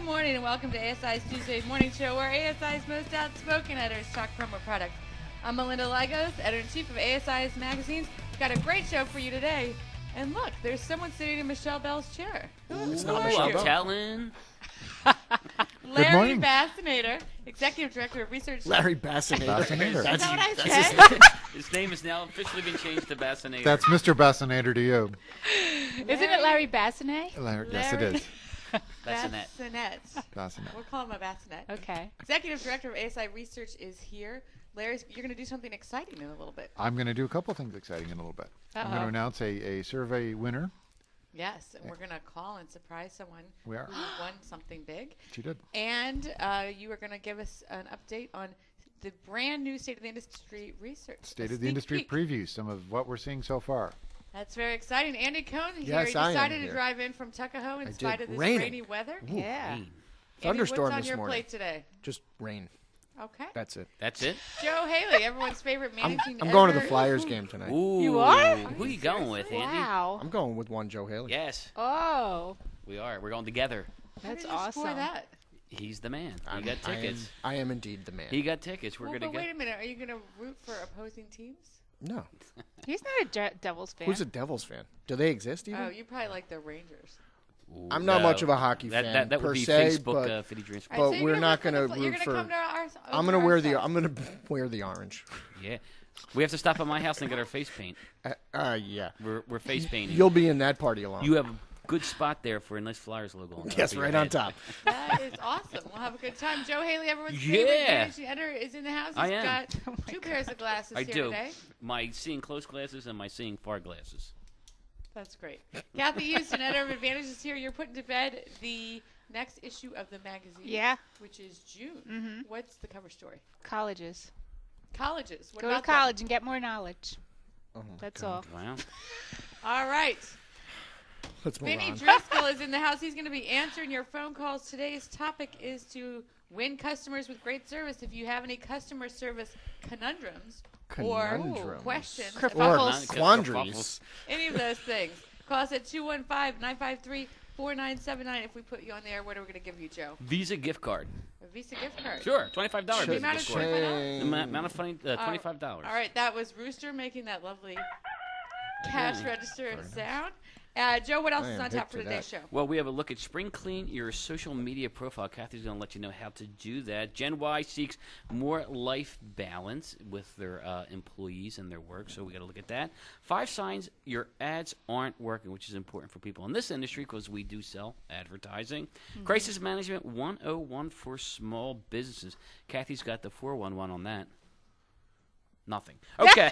Good morning and welcome to ASI's Tuesday Morning Show, where ASI's most outspoken editors talk promo products. I'm Melinda Lagos, editor-in-chief of ASI's magazines. We've got a great show for you today. And look, there's someone sitting in Michelle Bell's chair. It's not Michelle Bell. Telling. Larry Bassinator, Executive Director of Research. Larry Bassinator. Is that what I said? His name has now officially been changed to Bassinator. That's Mr. Bassinator to you. Isn't it Larry Bassinet? Yes, it is. Bassinet. Bassinet. We'll call him a bassinet. Okay. Executive Director of ASI Research is here. Larry, you're going to do something exciting in a little bit. I'm going to do a couple things exciting in a little bit. I'm going to announce a survey winner. Yes, and we're going to call and surprise someone We are. who won something big. She did. And you are going to give us an update on the brand new State of the Industry research. State of the Industry preview, some of what we're seeing so far. That's very exciting. Andy Cohn here. Yes, He I am decided to here. drive in from Tuckahoe in spite of this Raining. rainy weather. Yeah. Andy, Thunderstorm what's on this your morning. plate today? Just rain. Okay. That's it. That's it? Joe Haley, everyone's favorite managing I'm going to the editor. Flyers game tonight. Ooh. You are? Who are you going with, Andy? Wow. I'm going with one Joe Haley. Yes, Oh, we are. We're going together. How that's did you score awesome. that? He's the man. He I'm- got tickets. I am indeed the man. He got tickets. We're Well, going but to wait go. a minute. Are you going to root for opposing teams? No. He's not a Devils fan. Who's a Devils fan? Do they exist even? Oh, you probably like the Rangers. Ooh, I'm not much of a hockey fan That would per be se, Facebook but- Fitty Dreams. All right, But so we're you're not gonna gonna you're root gonna for- come to our, I'm gonna wear the orange. Yeah. We have to stop at my house and get our face paint. Yeah. We're face painting. You'll be in that party alone. You have a good spot there for a nice Flyers logo on top Yes, of your right on head. top. That is awesome. We'll have a good time. Joe Haley, everyone's Yeah. favorite managing editor, is in the house. He's I am. got two pairs of glasses I here do. today. My seeing close glasses and my seeing far glasses. That's great. Kathy Houston, editor of Advantage, is here. You're putting to bed the next issue of the magazine. Yeah. Which is June. Mm-hmm. What's the cover story? Colleges. Colleges. What Go to about them? college and get more knowledge. Oh, That's all. Wow. All right. Let's move Vinny on. Driscoll is in the house. He's going to be answering your phone calls. Today's topic is to win customers with great service. If you have any customer service conundrums or Conundrums. questions Kerfuffles. about Or Kerfuffles. quandaries. any of those things, call us at 215-953-4979. If we put you on the air, what are we going to give you, Joe? Visa gift card. A Visa gift card. Sure, $25. The amount of gift card. $25? The amount of funny, $25. All right, that was Rooster making that lovely cash Again. register sound. Joe, what else I is am on tap hip for to today's that. show? Well, we have a look at Spring Clean, your social media profile. Kathy's going to let you know how to do that. Gen Y seeks more life balance with their employees and their work, so we got to look at that. 5 signs your ads aren't working, which is important for people in this industry because we do sell advertising. Crisis Management 101 for small businesses. Kathy's got the 411 on that. Nothing. Okay.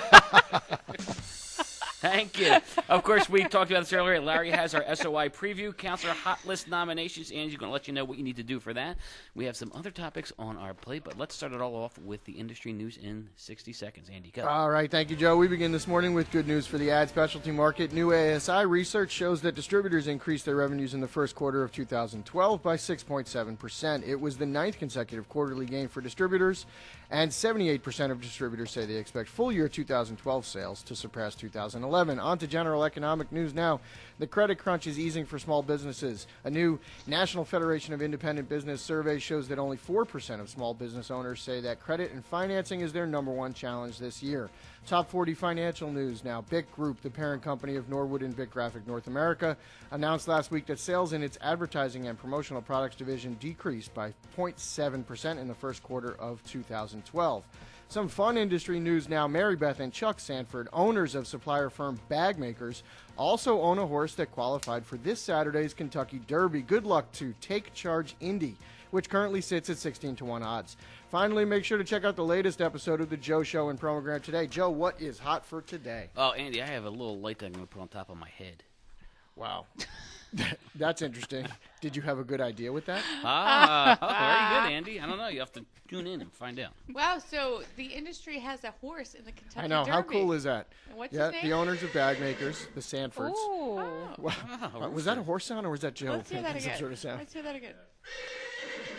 Thank you. Of course, we talked about this earlier. Larry has our SOI preview, Counselor Hot List nominations. Angie's going to let you know what you need to do for that. We have some other topics on our plate, but let's start it all off with the industry news in 60 seconds. Andy, go. All right, thank you, Joe. We begin this morning with good news for the ad specialty market. New ASI research shows that distributors increased their revenues in the first quarter of 2012 by 6.7%. It was the 9th consecutive quarterly gain for distributors, and 78% of distributors say they expect full year 2012 sales to surpass 2011. On to general economic news now. The credit crunch is easing for small businesses. A new National Federation of Independent Business survey shows that only 4% of small business owners say that credit and financing is their number one challenge this year. Top 40 financial news now. BIC Group, the parent company of Norwood and BIC Graphic North America, announced last week that sales in its advertising and promotional products division decreased by 0.7% in the first quarter of 2012. Some fun industry news now. Mary Beth and Chuck Sanford, owners of supplier firm Bag Makers, also own a horse that qualified for this Saturday's Kentucky Derby. Good luck to Take Charge Indy, which currently sits at 16-1 odds. Finally, make sure to check out the latest episode of The Joe Show and Promogram today. Joe, what is hot for today? Oh, Andy, I have a little light that I'm going to put on top of my head. Wow. That's interesting. Did you have a good idea with that? Very good, Andy. I don't know. You have to tune in and find out. Wow, so the industry has a horse in the Kentucky I know. Derby. How cool is that? And what's Yeah, his name? the owners of Bag Makers, the Sanfords. Ooh. Wow. Was that a horse sound or was that Joe Let's hear that making some again. sort of sound? Let's hear that again.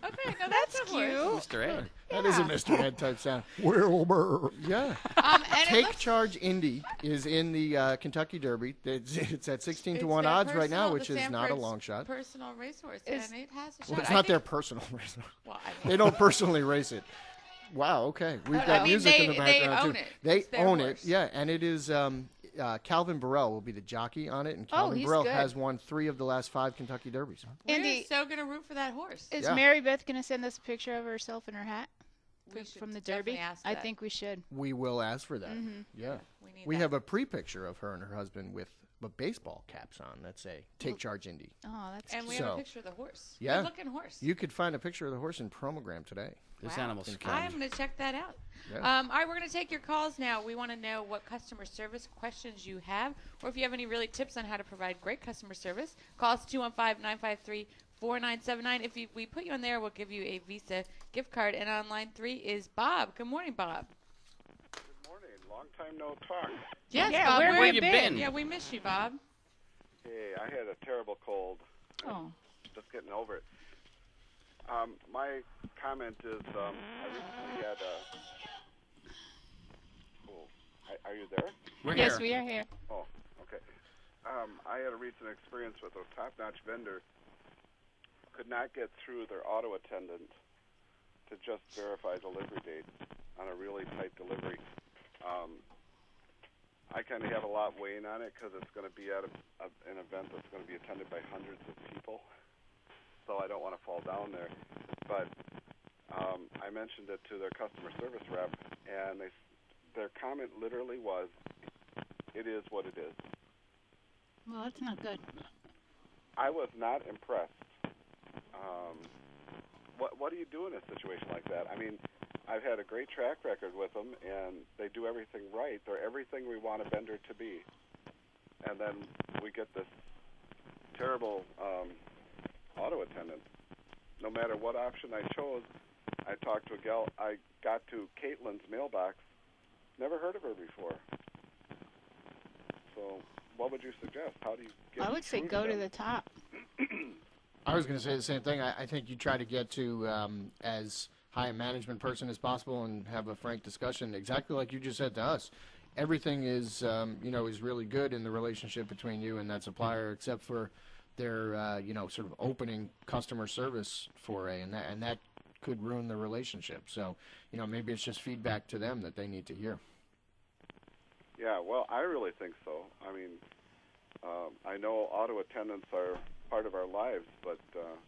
Okay, no, that's a horse. Mr. Ed. That is a Mr. Ed type sound. Wilbur. Yeah. And it Take looks- Charge Indy is in the Kentucky Derby. It's at 16 to it's 1 their odds right now, personal- which the is not a Sanford's long shot. Personal racehorse, Is- and it has a shot. Well, it's I not their think- personal race. Well, I mean, They don't personally race it. Wow, okay. We've got I mean, music in the they background, own too. it. They It's their own horse. it, yeah, and it is Calvin Burrell will be the jockey on it, and Calvin he's Burrell good. has won 3 of the last 5 Kentucky Derbies. we're Andy- so gonna root for that horse. Is Yeah. Mary Beth going to send us a picture of herself in her hat We should from the definitely Derby? ask I that. think we should. We will ask for that. Yeah. We need that. have a pre-picture of her and her husband with baseball caps on that say "Take Charge Indy." Oh, that's And we cute. have So- a picture of the horse. Yeah. Good-looking horse. You could find a picture of the horse in Promogram today. This Wow. animal's Okay. scary. I'm going to check that out. Yeah. All right, we're going to take your calls now. We want to know what customer service questions you have, or if you have any really tips on how to provide great customer service. Call us 215-953-4979. If we put you on there, we'll give you a Visa gift card. And on line 3 is Bob. Good morning, Bob. Good morning. Long time no talk. Yes, Yeah, Bob. where you been? Yeah, we miss you, Bob. Hey, I had a terrible cold. Oh. Just getting over it. My comment is, I recently had a. Oh, are you there? We're Yes, here. we are here. Oh, okay. I had a recent experience with a top-notch vendor. Could not get through their auto attendant to just verify delivery date on a really tight delivery. I kind of have a lot weighing on it because it's going to be at an event that's going to be attended by hundreds of people. So I don't want to fall down there. But I mentioned it to their customer service rep, and their comment literally was, "It is what it is." Well, that's not good. I was not impressed. What do you do in a situation like that? I mean, I've had a great track record with them, and they do everything right. They're everything we want a vendor to be. And then we get this terrible auto attendant. No matter what option I chose, I talked to a gal. I got to Caitlin's mailbox. Never heard of her before. So what would you suggest? How do you get I would say through go to them? the top. I was going to say the same thing. I think you try to get to as high a management person as possible and have a frank discussion, exactly like you just said to us. Everything is, is really good in the relationship between you and that supplier, except for their, sort of opening customer service foray, and that could ruin the relationship. So, maybe it's just feedback to them that they need to hear. Yeah, well, I really think so. I mean, I know auto attendants are part of our lives, but,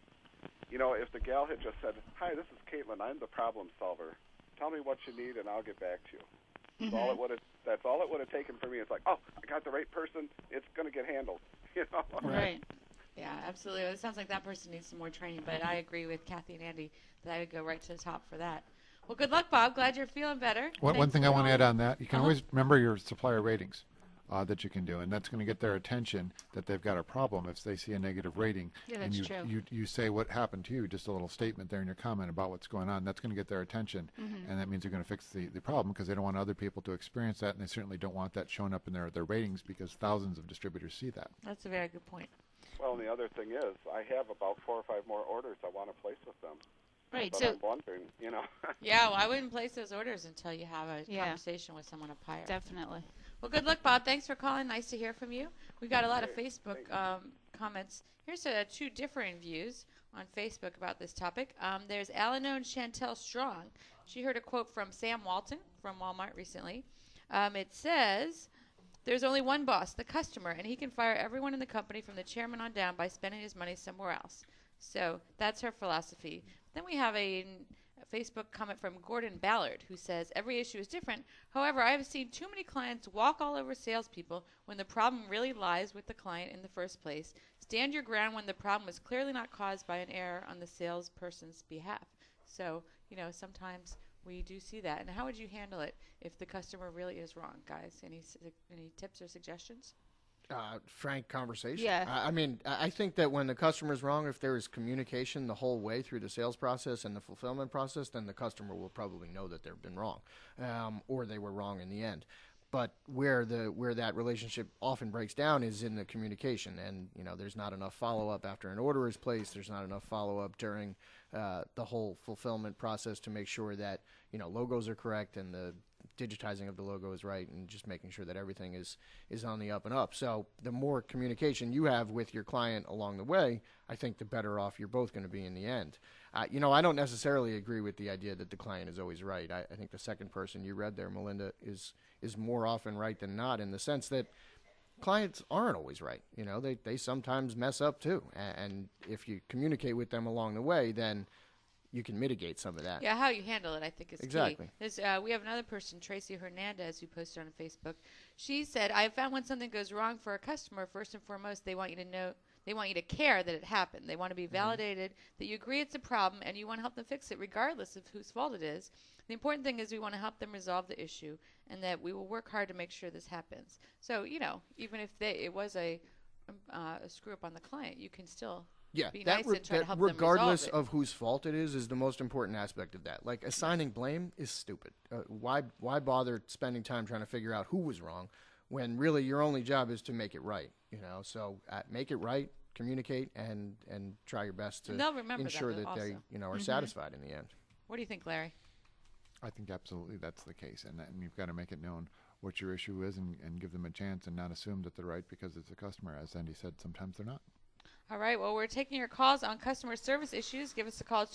if the gal had just said, "Hi, this is Caitlin. I'm the problem solver. Tell me what you need, and I'll get back to you." That's all it would have taken for me. It's like, oh, I got the right person. It's going to get handled. Right. Yeah, absolutely. It sounds like that person needs some more training, but I agree with Kathy and Andy that I would go right to the top for that. Well, good luck, Bob. Glad you're feeling better. One Thanks thing for I want to add calling. on that, you can always remember your supplier ratings that you can do, and that's going to get their attention that they've got a problem if they see a negative rating. Yeah, and that's true. you say what happened to you, just a little statement there in your comment about what's going on. That's going to get their attention, and that means you're going to fix the problem because they don't want other people to experience that, and they certainly don't want that showing up in their ratings because thousands of distributors see that. That's a very good point. Well, and the other thing is, I have about 4 or 5 more orders I want to place with them. Right. But So I'm wondering, Yeah, well, I wouldn't place those orders until you have a Yeah. conversation with someone up higher. definitely. Well, good luck, Bob. Thanks for calling. Nice to hear from you. We've got a lot of Facebook comments. Here's 2 differing views on Facebook about this topic. There's Alanone Chantel Strong. She heard a quote from Sam Walton from Walmart recently. It says, "There's only one boss, the customer, and he can fire everyone in the company from the chairman on down by spending his money somewhere else." So that's her philosophy. Then we have a Facebook comment from Gordon Ballard, who says, "Every issue is different. However, I have seen too many clients walk all over salespeople when the problem really lies with the client in the first place. Stand your ground when the problem is clearly not caused by an error on the salesperson's behalf." So, sometimes we do see that. And how would you handle it if the customer really is wrong, guys? Any tips or suggestions? Frank conversation. Yeah. I think that when the customer's wrong, if there is communication the whole way through the sales process and the fulfillment process, then the customer will probably know that they've been wrong, or they were wrong in the end. But where that relationship often breaks down is in the communication, and there's not enough follow-up after an order is placed. There's not enough follow-up during the whole fulfillment process to make sure that logos are correct and the digitizing of the logo is right, and just making sure that everything is on the up and up. So the more communication you have with your client along the way, I think the better off you're both going to be in the end. I don't necessarily agree with the idea that the client is always right. I think the second person you read there, Melinda, is more often right than not, in the sense that clients aren't always right. They sometimes mess up too. And if you communicate with them along the way, then you can mitigate some of that. Yeah, how you handle it, I think, is exactly. key. We have another person, Tracy Hernandez, who posted on Facebook. She said, I have found when something goes wrong for a customer, first and foremost, they want you to know, they want you to care that it happened. They want to be validated that you agree it's a problem and you want to help them fix it regardless of whose fault it is. The important thing is we want to help them resolve the issue, and that we will work hard to make sure this happens. So, even if it was a screw up on the client, you can still be nice and try to help them resolve it. Regardless of whose fault it is the most important aspect of that. Like, assigning blame is stupid. Why bother spending time trying to figure out who was wrong when really your only job is to make it right? So make it right, communicate, and try your best to ensure that they are satisfied in the end. What do you think, Larry? I think absolutely that's the case, and you've got to make it known what your issue is and give them a chance and not assume that they're right because it's a customer. As Andy said, sometimes they're not. All right, well, we're taking your calls on customer service issues. Give us a call,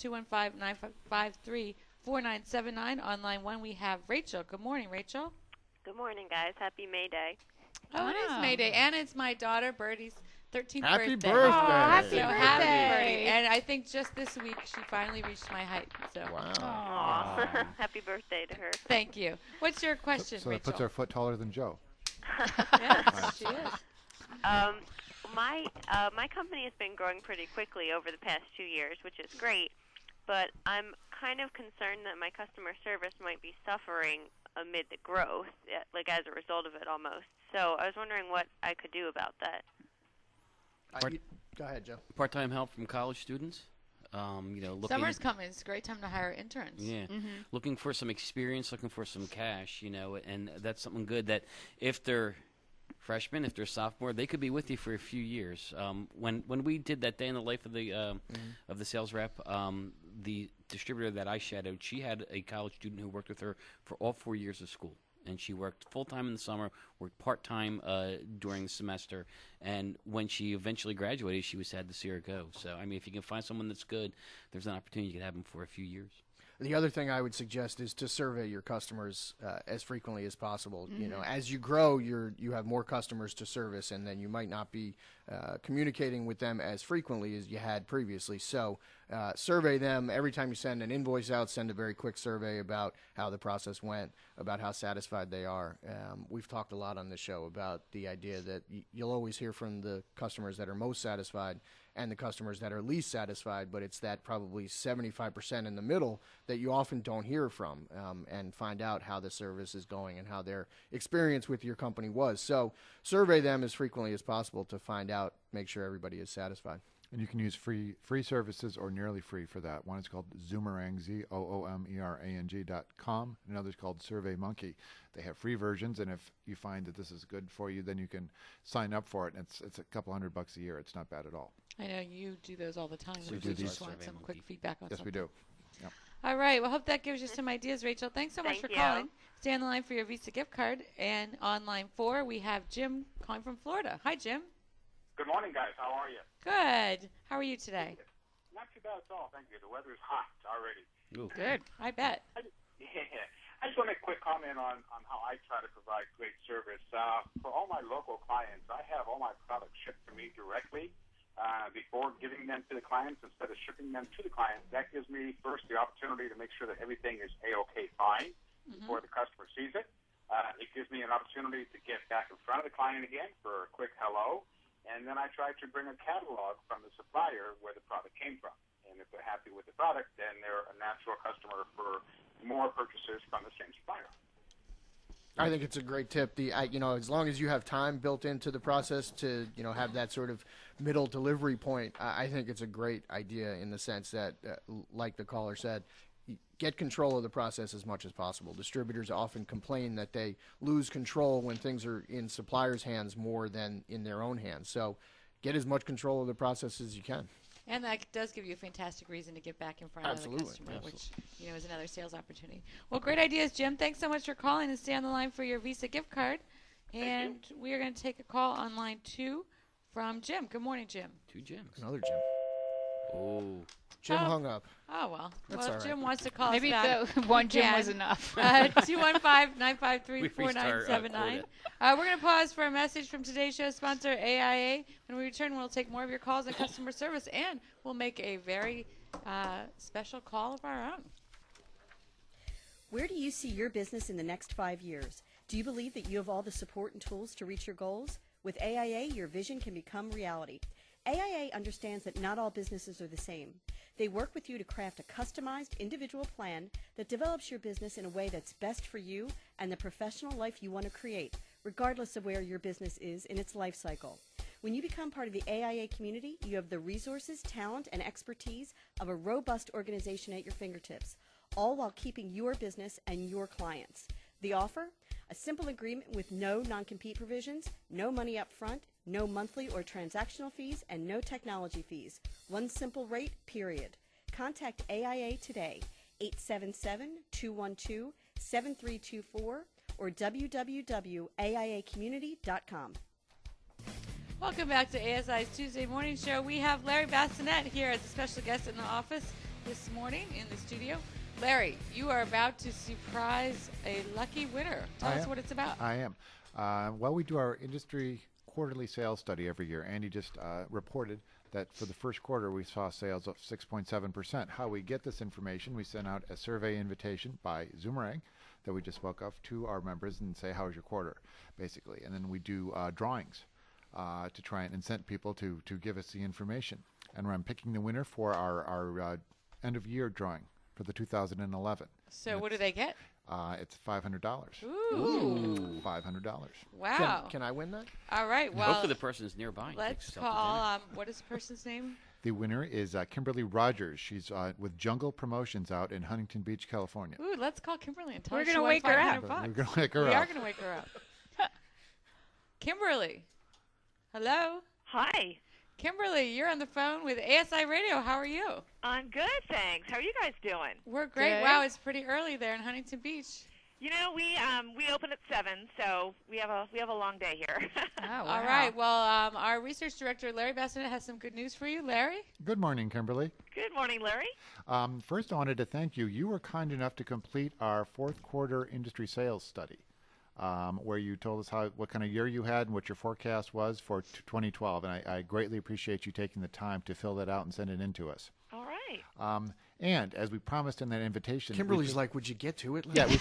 215-953-4979. On line 1, we have Rachel. Good morning, Rachel. Good morning, guys. Happy May Day. Oh, it is May Day. And it's my daughter, Birdie's 13th Happy birthday. birthday. Happy Happy birthday. Birdie. And I think just this week she finally reached my height. So Wow. Aw. Happy birthday to her. thank you. What's your question, So Rachel? that puts her a foot taller than Joe. Yes, she is. My company has been growing pretty quickly over the past 2 years, which is great, but I'm kind of concerned that my customer service might be suffering amid the growth, like as a result of it almost. So I was wondering what I could do about that. Go ahead, Joe. Part-time help from college students. Looking, Summer's coming. It's a great time to hire interns. Yeah, looking for some experience, looking for some cash, and that's something good that if they're freshmen, if they're sophomore, they could be with you for a few years. When we did that day in the life of the sales rep, the distributor that I shadowed, she had a college student who worked with her for all 4 years of school. And she worked full-time in the summer, worked part-time during the semester, and when she eventually graduated, she was sad to see her go. So, if you can find someone that's good, there's an opportunity you can have them for a few years. The other thing I would suggest is to survey your customers as frequently as possible. As you grow, you have more customers to service, and then you might not be communicating with them as frequently as you had previously. So survey them every time you send an invoice out. Send a very quick survey about how the process went, about how satisfied they are. We've talked a lot on this show about the idea that you'll always hear from the customers that are most satisfied and the customers that are least satisfied, but it's that probably 75% in the middle that you often don't hear from, and find out how the service is going and how their experience with your company was. So survey them as frequently as possible to find out, make sure everybody is satisfied. And you can use free services or nearly free for that. One is called Zoomerang, ZOOMERANG.com. Another is called SurveyMonkey. They have free versions, and if you find that this is good for you, then you can sign up for it. And it's a couple $100 a year. It's not bad at all. I know you do those all the time. We If do you these. just want some quick feedback on Yes, something. we do. Yep. All right. Well, hope that gives you some ideas, Rachel. Thanks so much for Thank you. calling. Stay on the line for your Visa gift card. And on line 4, we have Jim calling from Florida. Hi, Jim. Good morning, guys. How are you? Good. How are you today? Not too bad at all, thank you. The weather's hot already. Ooh. Good. I bet. Yeah. I just want to make a quick comment on how I try to provide great service. For all my local clients, I have all my products shipped to me directly before giving them to the clients instead of shipping them to the clients. That gives me, first, the opportunity to make sure that everything is A-OK fine before the customer sees it. It gives me an opportunity to get back in front of the client again for a quick hello. And then I try to bring a catalog from the supplier where the product came from. And if they're happy with the product, then they're a natural customer for more purchases from the same supplier. I think it's a great tip. As long as you have time built into the process to, have that sort of middle delivery point, I think it's a great idea in the sense that, like the caller said, get control of the process as much as possible. Distributors often complain that they lose control when things are in suppliers' hands more than in their own hands. So get as much control of the process as you can. And that does give you a fantastic reason to get back in front of the customer, which is another sales opportunity. Well, great ideas, Jim. Thanks so much for calling, and stay on the line for your Visa gift card. And we are going to take a call on line 2 from Jim. Good morning, Jim. 2 Jims. Another Jim. Oh. Jim hung up. Oh, well. That's if all Jim right. wants to call Maybe us back, the one Jim can. was enough. 215-953-4979. We're going to pause for a message from today's show sponsor, AIA. When we return, we'll take more of your calls on customer service, and we'll make a very special call of our own. Where do you see your business in the next 5 years? Do you believe that you have all the support and tools to reach your goals? With AIA, your vision can become reality. AIA understands that not all businesses are the same. They work with you to craft a customized, individual plan that develops your business in a way that's best for you and the professional life you want to create, regardless of where your business is in its life cycle. When you become part of the AIA community, you have the resources, talent, and expertise of a robust organization at your fingertips, all while keeping your business and your clients. The offer? A simple agreement with no non-compete provisions, no money up front, no monthly or transactional fees, and no technology fees. One simple rate, period. Contact AIA today, 877-212-7324 or www.aiacommunity.com. Welcome back to ASI's Tuesday Morning Show. We have Larry Bassinet here as a special guest in the office this morning in the studio. Larry, you are about to surprise a lucky winner. Tell us what it's about. I am. Well, we do our industry quarterly sales study every year. Andy just reported that for the first quarter we saw sales of 6.7%. How we get this information, we send out a survey invitation by Zoomerang that we just spoke of to our members and say, how was your quarter, basically. And then we do drawings to try and incent people to give us the information. And I'm picking the winner for our end-of-year drawing for the 2011. So what do they get? It's $500. Ooh. $500. Wow. Can I win that? All right. Well, hopefully the person is nearby. Let's call. What is the person's name? The winner is Kimberly Rogers. She's with Jungle Promotions out in Huntington Beach, California. Ooh, let's call Kimberly and tell We're her going to wake her up. We're going to wake her up. We are going to wake her up. Kimberly. Hello. Hi. Kimberly, you're on the phone with ASI Radio. How are you? I'm good, thanks. How are you guys doing? We're great. Good. Wow, it's pretty early there in Huntington Beach. You know, we open at 7, so we have a long day here. Oh, wow. All right. Well, our research director, Larry Bassinet, has some good news for you. Larry? Good morning, Kimberly. Good morning, Larry. First, I wanted to thank you. You were kind enough to complete our fourth quarter industry sales study, where you told us what kind of year you had and what your forecast was for 2012. And I greatly appreciate you taking the time to fill that out and send it in to us. All right. And as we promised in that invitation, Kimberly's like, would you get to it? Yeah.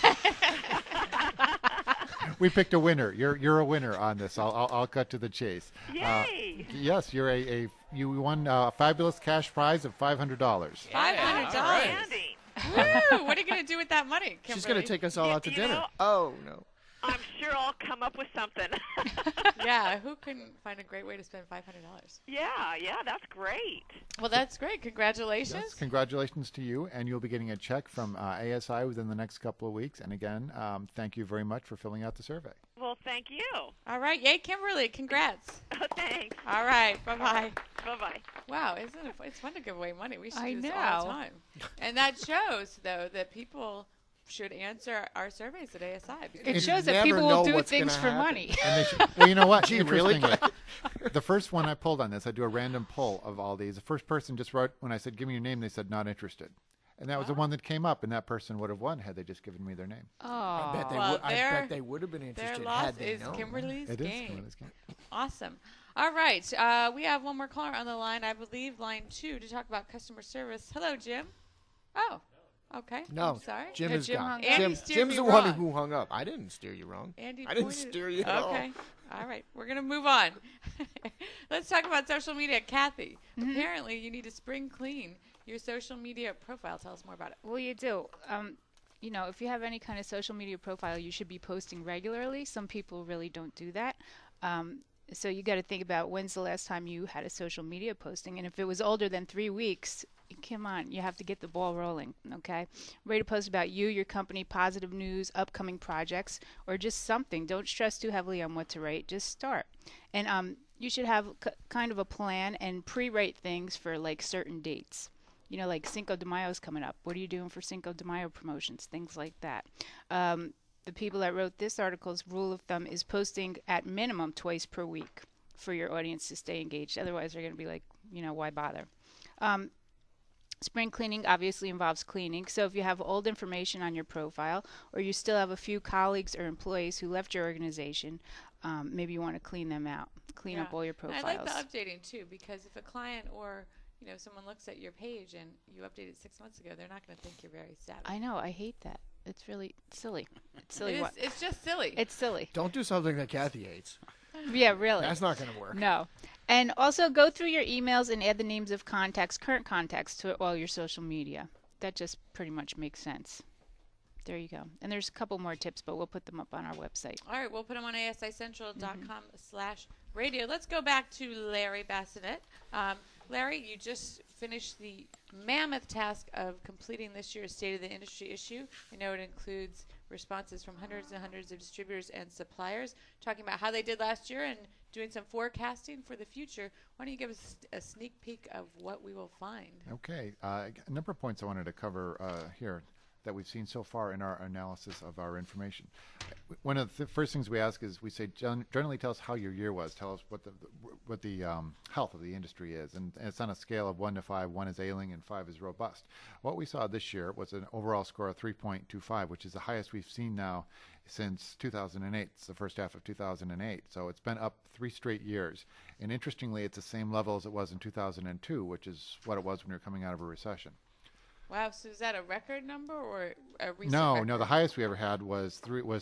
We picked a winner. You're a winner on this. I'll cut to the chase. Yay! Yes, you won a fabulous cash prize of $500. $500. Outstanding. Woo! What are you going to do with that money, Kimberly? She's going to take us all out to dinner. know- Oh, no. I'm sure I'll come up with something. Yeah, who couldn't find a great way to spend $500? Yeah, that's great. Well, that's great. Congratulations. Yes, congratulations to you, and you'll be getting a check from ASI within the next couple of weeks. And again, thank you very much for filling out the survey. Well, thank you. All right. Yay, Kimberly. Congrats. Oh, thanks. All right. Bye-bye. Bye-bye. Wow, isn't it? It's fun to give away money. We should I do this all the know. time. And that shows, though, that people should answer our surveys at ASI. It Because shows that never people know will do what's things gonna for happen. money. And they should, well, you know what? Gee, really? Interestingly, the first one I pulled on this, I do a random pull of all these. The first person just wrote, when I said, give me your name, they said, not interested. And that was the one that came up, and that person would have won had they just given me their name. Oh. I bet they would have been their interested loss had they is known. Kimberly's It is. game. Awesome. All right. We have one more caller on the line, I believe, line 2, to talk about customer service. Hello, Jim. Oh, okay. No, I'm sorry. Jim No, is Jim gone. hung up. Andy steered Jim's me the one wrong. who hung up. I didn't steer you wrong. Andy I didn't pointed- steer you at all. Okay. All right. We're going to move on. Let's talk about social media. Kathy, apparently you need to spring clean your social media profile. Tell us more about it. Well, you do. You know, if you have any kind of social media profile, you should be posting regularly. Some people really don't do that. So you got to think about when's the last time you had a social media posting, and if it was older than 3 weeks, come on, you have to get the ball rolling, okay? Ready to post about you, your company, positive news, upcoming projects, or just something. Don't stress too heavily on what to write. Just start. And you should have kind of a plan and pre-write things for like certain dates. You know, like Cinco de Mayo is coming up. What are you doing for Cinco de Mayo promotions? Things like that. The people that wrote this article's rule of thumb is posting at minimum twice per week for your audience to stay engaged. Otherwise, they're going to be like, why bother? Spring cleaning obviously involves cleaning. So if you have old information on your profile, or you still have a few colleagues or employees who left your organization, maybe you want to clean them out, clean up all your profiles. I like the updating too, because if a client or someone looks at your page and you updated 6 months ago, they're not going to think you're very savvy. I know. I hate that. It's really silly. It's silly. It's just silly. It's silly. Don't do something that Kathy hates. Yeah, really. That's not going to work. No. And also go through your emails and add the names of contacts, current contacts, to all your social media. That just pretty much makes sense. There you go. And there's a couple more tips, but we'll put them up on our website. All right, we'll put them on asicentral.com/radio. Let's go back to Larry Bassinet. Larry, you just finished the mammoth task of completing this year's State of the Industry issue. I know it includes responses from hundreds and hundreds of distributors and suppliers talking about how they did last year and doing some forecasting for the future. Why don't you give us a sneak peek of what we will find? Okay. A number of points I wanted to cover here that we've seen so far in our analysis of our information. One of the first things we ask is we say, generally tell us how your year was. Tell us what the health of the industry is. And it's on a scale of 1 to 5. 1 is ailing and 5 is robust. What we saw this year was an overall score of 3.25, which is the highest we've seen now since 2008. It's the first half of 2008. So it's been up 3 straight years. And interestingly, it's the same level as it was in 2002, which is what it was when we were coming out of a recession. Wow, so is that a record number or a recent No, record? no. The highest we ever had was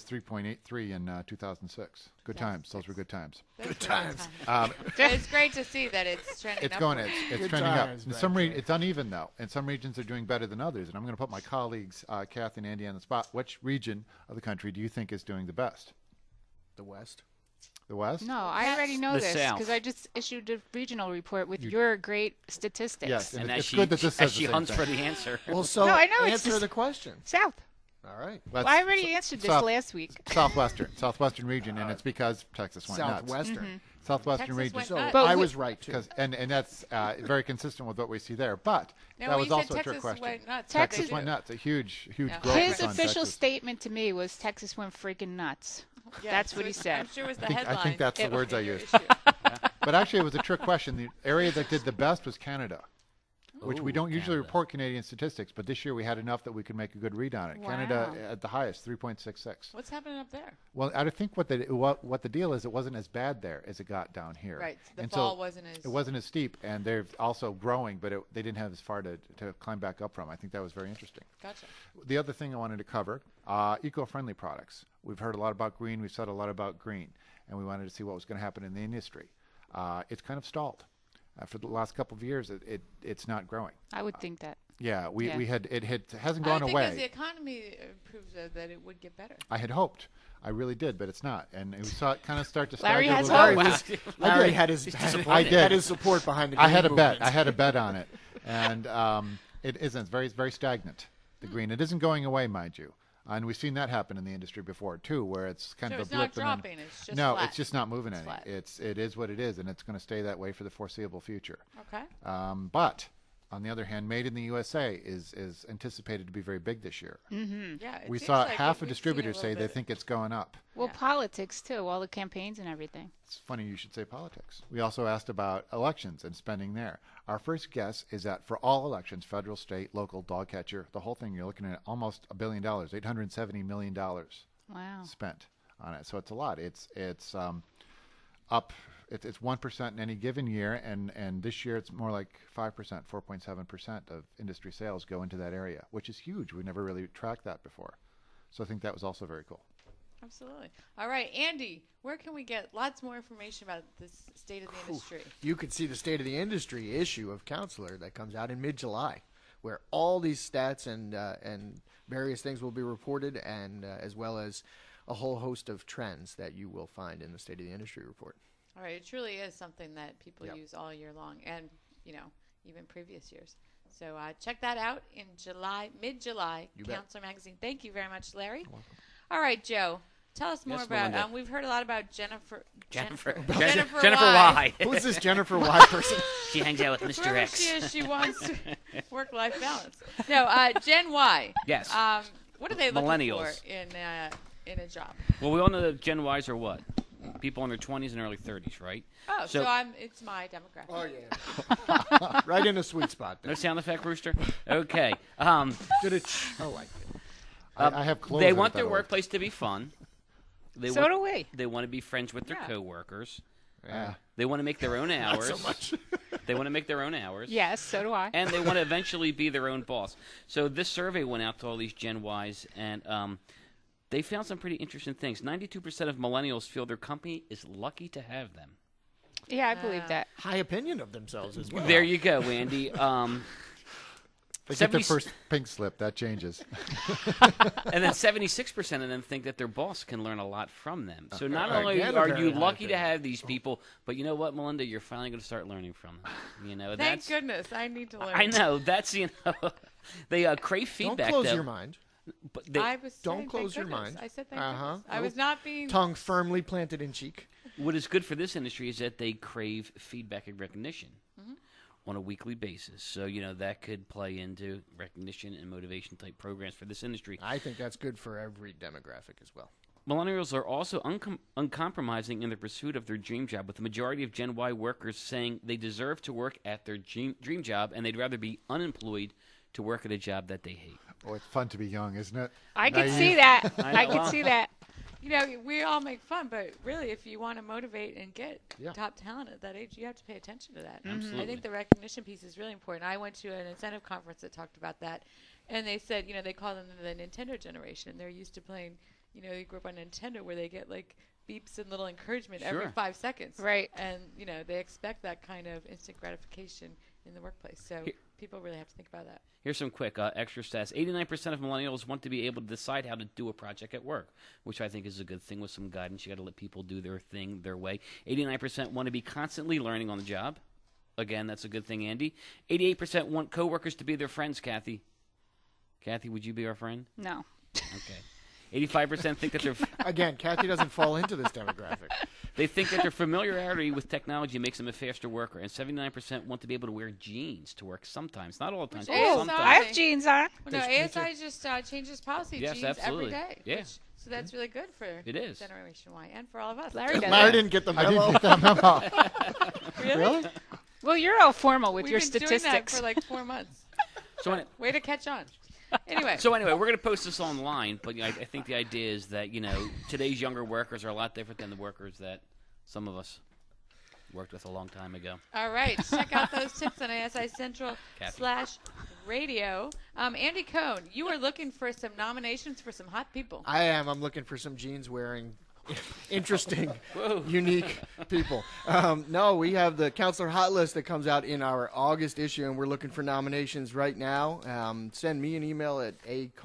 3.83 in 2006. Good times. Those were good times. Good times. It's great to see that it's trending It's upward. going. It's trending up. In some it's uneven though. In some regions are doing better than others. And I'm going to put my colleagues, Kathy and Andy, on the spot. Which region of the country do you think is doing the best? The West. The West? No, I already know The this South. because I just issued a regional report with your great statistics. Yes, And it's as good that this says as she the same hunts thing. for the answer. Well, so No, I know, it's answer just- the question. South. All right. Well, I already answered this last week. Southwestern region, and it's because Texas went nuts. Southwestern. Southwestern Texas region. went So nuts. But I we- was right too. And that's very consistent with what we see there. But No, that when was you said also a trick Texas question. went nuts. Texas they Texas went do. nuts. A huge Yeah. growth His was on official Texas. statement to me was Texas went freaking nuts. Yeah, That's so what he it's- said. I'm sure it was the I headline. think that's the in words I your used. issue. But actually, it was a trick question. The area that did the best was Canada, which we Ooh, don't usually Canada. report Canadian statistics, but this year we had enough that we could make a good read on it. Wow. Canada at the highest, 3.66. What's happening up there? Well, I think what the deal is, it wasn't as bad there as it got down here. Right. The And fall so wasn't as... It wasn't as steep, and they're also growing, but they didn't have as far to climb back up from. I think that was very interesting. Gotcha. The other thing I wanted to cover, eco-friendly products. We've heard a lot about green. We've said a lot about green, and we wanted to see what was going to happen in the industry. It's kind of stalled. For the last couple of years, it's not growing. I would think that. Yeah, Yeah. we had it hasn't I gone think away. as the economy improves, that it would get better. I had hoped. I really did, but it's not. And we saw it kind of start to Larry stagger a has little hope. bit. Larry had his I did. had his support behind the I green had a bet. movement. I had a bet on it, and it isn't. It's very, very stagnant. The green. It isn't going away, mind you. And we've seen that happen in the industry before too, where it's kind So of it's a not blip. and then- dropping, it's just no, flat. it's just not moving It's any. flat. It is what it is, and it's going to stay that way for the foreseeable future. Okay. But on the other hand, Made in the USA is anticipated to be very big this year. Yeah, it We seems saw like half of we've seen a distributors little say they bit- think it's going up. Well, Yeah. politics too, all the campaigns and everything. It's funny you should say politics. We also asked about elections and spending there. Our first guess is that for all elections, federal, state, local, dog catcher, the whole thing, you're looking at almost $1 billion, $870 million Wow. spent on it. So it's a lot. It's up. It's 1% in any given year, and this year it's more like 5%, 4.7% of industry sales go into that area, which is huge. We've never really tracked that before. So I think that was also very cool. Absolutely. All right, Andy, where can we get lots more information about this state of the industry? You could see the State of the Industry issue of Counselor that comes out in mid-July, where all these stats and various things will be reported, and as well as a whole host of trends that you will find in the State of the Industry report. All right, it truly is something that people Yep. use all year long, and even previous years. So check that out in July, mid-July, You bet. Counselor Magazine. Thank you very much, Larry. All right, Joe, tell us more Yes, about. Melinda. We've heard a lot about Jennifer Jennifer Y. Y. Who's this Jennifer Y person? She hangs out with Mr. Whoever X. she is, she wants work-life balance. No, Gen Y. Yes. What are they looking Millennials. for in a job? Well, we all know that Gen Ys are what? People in their 20s and early 30s, right? Oh, so it's my demographic. Oh yeah, right in the sweet spot. No There. sound effect, Rooster? Okay. Did it? I like it. I have clothes. They that want their old. workplace to be fun. So do we. They want to be friends with their Yeah. coworkers. Yeah. They want to make their own hours. Not so much. They want to make their own hours. Yes, so do I. And they want to eventually be their own boss. So this survey went out to all these Gen Ys, and they found some pretty interesting things. 92% of millennials feel their company is lucky to have them. Yeah, I believe that. High opinion of themselves as well. There you go, Andy. They get their 70 first pink slip. That changes. And then 76% of them think that their boss can learn a lot from them. So not only Again, a are very you high lucky to opinion. have these people, but you know what, Melinda? You're finally going to start learning from them. Thank that's goodness. I need to learn. I know that's they crave Don't feedback. close though, your mind. But they, I was Don't saying, close thank your goodness. mind. I said thank Uh-huh. goodness. I was not being. Tongue firmly planted in cheek. what is good for this industry is that they crave feedback and recognition on a weekly basis. So that could play into recognition and motivation type programs for this industry. I think that's good for every demographic as well. Millennials are also uncompromising in the pursuit of their dream job, with the majority of Gen Y workers saying they deserve to work at their dream job and they'd rather be unemployed to work at a job that they hate. Oh, it's fun to be young, isn't it? I can Naive. see that. I I know. can see that. We all make fun, but really, if you want to motivate and get Yeah. top talent at that age, you have to pay attention to that. Absolutely. I think the recognition piece is really important. I went to an incentive conference that talked about that, and they said, they call them the Nintendo generation. They're used to playing, they grew up on Nintendo where they get like beeps and little encouragement every Sure. 5 seconds. Right. And, they expect that kind of instant gratification in the workplace. So people really have to think about that. Here's some quick extra stats. 89% of millennials want to be able to decide how to do a project at work, which I think is a good thing with some guidance. You got to let people do their thing their way. 89% want to be constantly learning on the job. Again, that's a good thing, Andy. 88% want coworkers to be their friends, Kathy. Kathy, would you be our friend? No. Okay. 85% think that Again, Kathy doesn't fall into this demographic. they think that their familiarity with technology makes them a faster worker, and 79% want to be able to wear jeans to work sometimes. Not all the time, Which but is Oh, sometimes. I have jeans on. Well, no, ASI just changes policy Yes, jeans absolutely. every day. Yeah. So that's really good for It is. Generation Y and for all of us. Larry does. Larry didn't get the I memo. didn't get that memo. Really? Well, you're all formal with We've your been doing that statistics. for like 4 months. So, Way to catch on. Anyway. So anyway, we're going to post this online, but I think the idea is that today's younger workers are a lot different than the workers that some of us worked with a long time ago. All right. Check out those tips on ASI Central Kathy. /radio. Andy Cohn, you are looking for some nominations for some hot people. I am. I'm looking for some jeans wearing, interesting, Whoa. unique people. No, we have the Counselor Hot List that comes out in our August issue, and we're looking for nominations right now. Send me an email at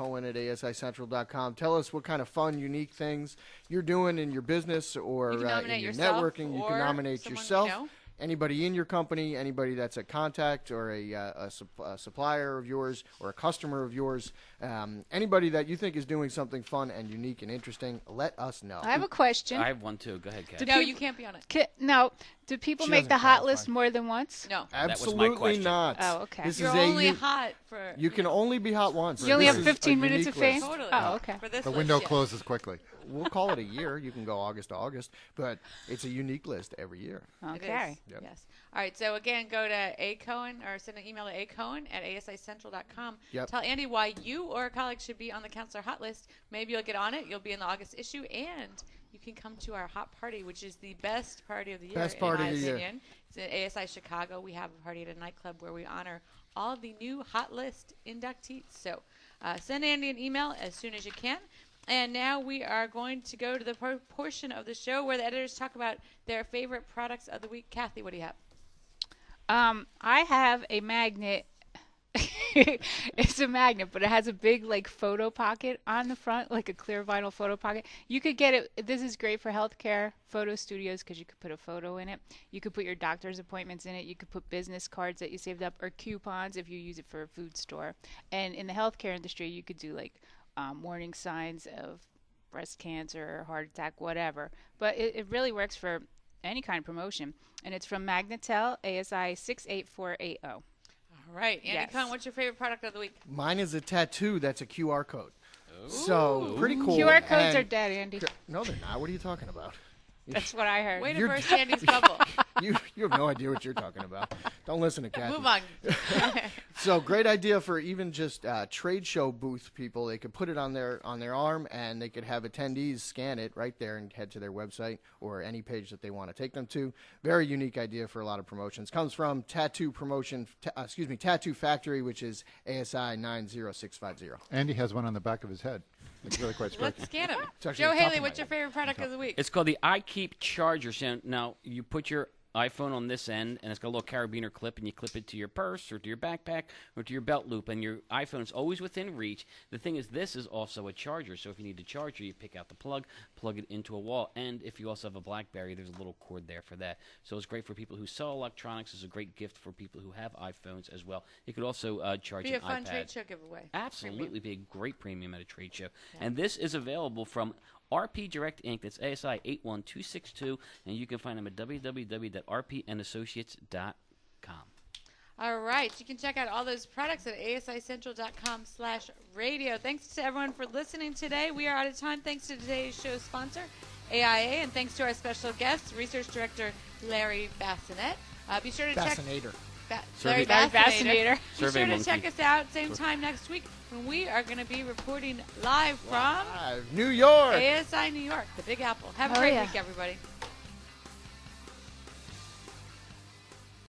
acohen@asicentral.com. Tell us what kind of fun, unique things you're doing in your business or You can in nominate your yourself networking. You or can nominate someone you yourself. know. Anybody in your company, anybody that's a contact or a supplier of yours or a customer of yours, anybody that you think is doing something fun and unique and interesting, let us know. I have a question. I have one too. Go ahead, Kathy. No, you can't be on it. Now, do people She make the doesn't hot qualify. list more than once? No. was my Absolutely question. not. Oh, okay. This You're is only a hot for. you can only be hot once. You only This have is a 15 minutes of unique fame? list. Totally. Oh, okay. For this The list, window yeah. closes quickly. We'll call it a year. You can go August to August, but it's a unique list every year. It is. Okay. Yep. Yes. All right. So again, go to acohen or send an email to acohen@asicentral.com. Yep. Tell Andy why you or a colleague should be on the Counselor Hot List. Maybe you'll get on it. You'll be in the August issue, and you can come to our hot party, which is the best party of the year. Best party in my of the year. opinion. It's at ASI Chicago. We have a party at a nightclub where we honor all of the new Hot List inductees. So send Andy an email as soon as you can. And now we are going to go to the portion of the show where the editors talk about their favorite products of the week. Kathy, what do you have? I have a magnet It's a magnet, but it has a big like photo pocket on the front, like a clear vinyl photo pocket. You could get it. This is great for healthcare photo studios because you could put a photo in it. You could put your doctor's appointments in it. You could put business cards that you saved up or coupons if you use it for a food store. And in the healthcare industry, you could do like warning signs of breast cancer, heart attack, whatever. But it really works for any kind of promotion. And it's from Magnetel ASI 68480. All right. Andy Yes. Cohn, what's your favorite product of the week? Mine is a tattoo that's a QR code. So pretty cool. QR codes And- are dead, Andy. No, they're not. What are you talking about? That's what I heard. Way to You're- burst Andy's bubble. You have no idea what you're talking about. Don't listen to Kathy. Move on. So great idea for even just trade show booth people. They could put it on their arm, and they could have attendees scan it right there and head to their website or any page that they want to take them to. Very unique idea for a lot of promotions. Comes from Tattoo Factory, which is ASI 90650. Andy has one on the back of his head. It's really quite striking. Let's scan him. It's actually Joe the top Haley, of what's my your favorite product of the week? It's called the iKeep Charger. So now you put your iPhone on this end, and it's got a little carabiner clip, and you clip it to your purse or to your backpack or to your belt loop, and your iPhone is always within reach. The thing is, this is also a charger, so if you need a charger, you pick out the plug it into a wall, and if you also have a BlackBerry, there's a little cord there for that. So it's great for people who sell electronics. It's a great gift for people who have iPhones as well. It could also charge Be an a fun iPad. trade show giveaway. Absolutely, be a great premium at a trade show. And this is available from RP Direct Inc. That's ASI 81262, and you can find them at www.rpandassociates.com. All right. You can check out all those products at asicentral.com/radio. Thanks to everyone for listening today. We are out of time. Thanks to today's show sponsor, AIA, and thanks to our special guest, Research Director Larry Bassinet. Be sure to check... Fascinator. Larry Larry Bassinator. Be Survey sure to monkey. check us out same time next week when we are going to be reporting live from New York. ASI New York, the Big Apple. Have a Oh, great yeah. week, everybody.